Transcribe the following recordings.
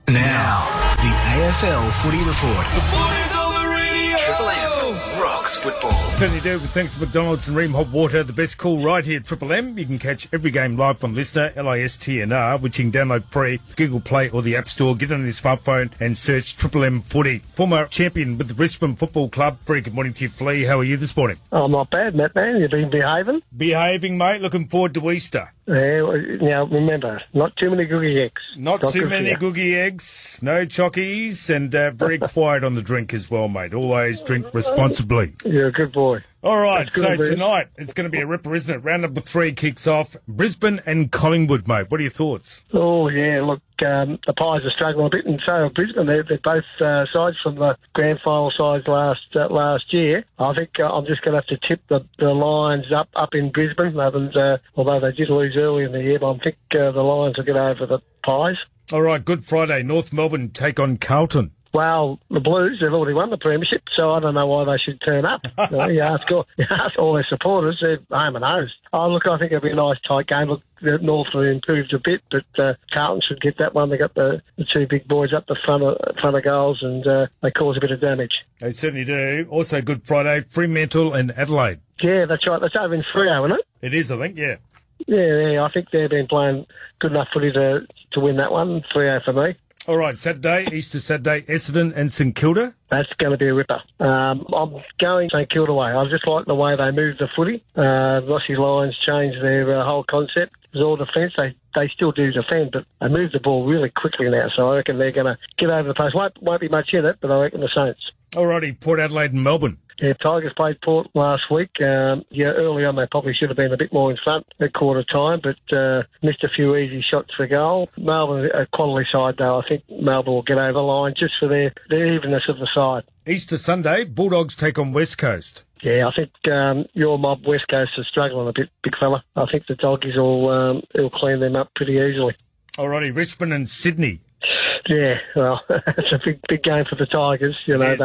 Now, the AFL Footy Report. The footy's on the radio! Triple M rocks football. Certainly do. Thanks to McDonald's and Ream Hot Water, the best call right here at Triple M. You can catch every game live on Listener, LISTNR, which you can download free, Google Play or the App Store. Get on your smartphone and search Triple M Footy. Former champion with the Brisbane Football Club. Very good morning to you, Flea. How are you this morning? Oh, not bad, Matt, man. You've been behaving? Behaving, mate. Looking forward to Easter. Yeah, now remember, not too many googie eggs. Not too many googie eggs, no chockies, and very quiet on the drink as well, mate. Always drink responsibly. You're a good boy. All right, That's good, so tonight it's going to be a ripper, isn't it? Round number 3 kicks off. Brisbane and Collingwood, mate. What are your thoughts? Oh, yeah, look, the Pies are struggling a bit, and so are Brisbane. They're both sides from the grand final sides last year. I think I'm just going to have to tip the Lions up in Brisbane, although they did lose early in the year, but I think the Lions will get over the Pies. All right, Good Friday. North Melbourne take on Carlton. Well, the Blues, they've already won the premiership, so I don't know why they should turn up. You ask all their supporters, they're home and hosed. Oh, look, I think it'll be a nice tight game. Look, North have improved a bit, but Carlton should get that one. They got the two big boys up the front of goals, and they cause a bit of damage. They certainly do. Also, Good Friday, Fremantle and Adelaide. Yeah, that's right. That's over in Freo, isn't it? It is, I think, yeah. Yeah, I think they've been playing good enough footy to win that one. 3-0 for me. All right, Saturday, Easter Saturday, Essendon and St Kilda. That's going to be a ripper. I'm going St Kilda way. I just like the way they move the footy. Rossi Lions changed their whole concept. It was all defence. They still do defend, but they move the ball really quickly now, so I reckon they're going to get over the post. Won't be much in it, but I reckon the Saints. All righty, Port Adelaide and Melbourne. Yeah, Tigers played Port last week. Early on they probably should have been a bit more in front at quarter time, but missed a few easy shots for goal. Melbourne, a quality side though. I think Melbourne will get over the line just for their evenness of the side. Easter Sunday, Bulldogs take on West Coast. Yeah, I think your mob West Coast is struggling a bit, big fella. I think the Doggies will clean them up pretty easily. All righty, Richmond and Sydney. Yeah, well, it's a big game for the Tigers. There's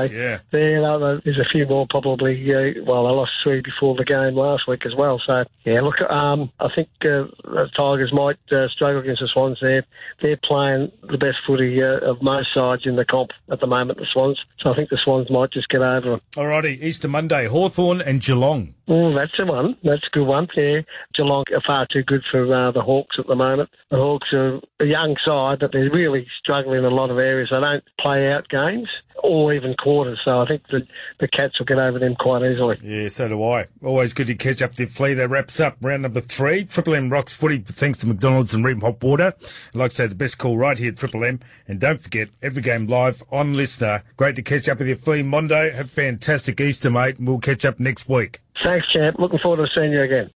a few more probably. They lost 3 before the game last week as well. So, yeah, look, I think the Tigers might struggle against the Swans there. They're playing the best footy of most sides in the comp at the moment, the Swans. So I think the Swans might just get over them. All righty, Easter Monday, Hawthorn and Geelong. Oh, that's the one. That's a good one. Yeah, Geelong are far too good for the Hawks at the moment. The Hawks are a young side, but they're really struggling in a lot of areas. They don't play out games or even quarters, so I think the Cats will get over them quite easily. Yeah, so do I. Always good to catch up there, Flea. That wraps up round number 3. Triple M rocks footy thanks to McDonald's and Ream Hot Water. Like I say, the best call right here at Triple M. And don't forget, every game live on Listener. Great to catch up with you, Flea. Mondo, have a fantastic Easter, mate, and we'll catch up next week. Thanks, champ. Looking forward to seeing you again.